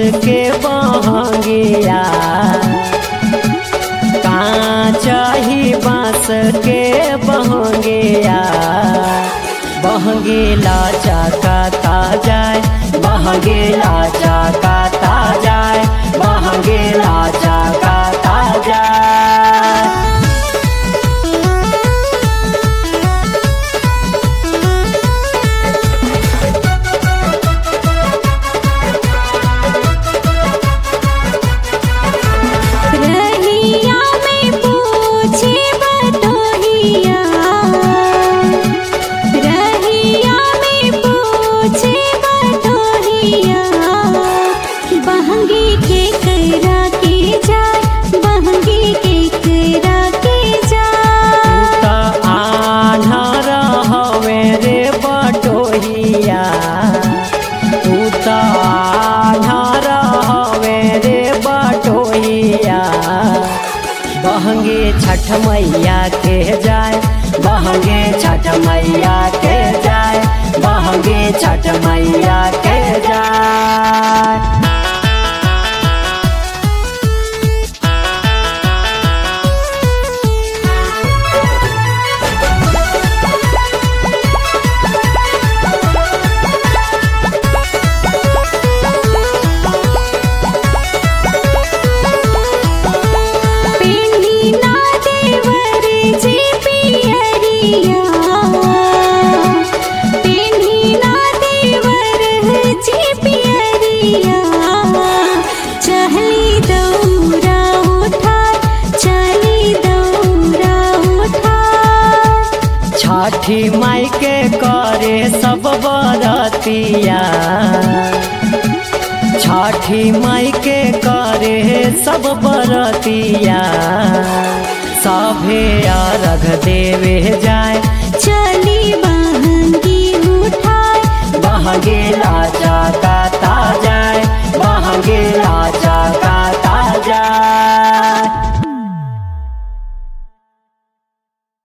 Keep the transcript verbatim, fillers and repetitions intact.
के बहंगिया, कांचही बांस के बहंगिया, बहंगीला चाकाता जाए, बहंगीला चाकाता जाए, बहंगीला चाकाता जाए। रहिया में पूछे बटोहिया, रहिया में पूछे बटोहिया, बहंगी के करा के जाए, बहंगी के करा के जाए। त आन्हर हवे रे बटोहिया, तू त आन्हर हवे रे बटोहिया, बहंगे छठ मैया के जाए, बहंगे छठ मैया के जाए, बहंगे छठ मैया के जाए। पेन्ही ना देवर जी पियरिया, पेन्ही ना देवर जी पियरिया, चली दौरा उठा, चली दौरा उठा। छठी माई के करे सब बरतिया, छठी माई के करे सब बरतिया, सभे अर्घ देवे जा,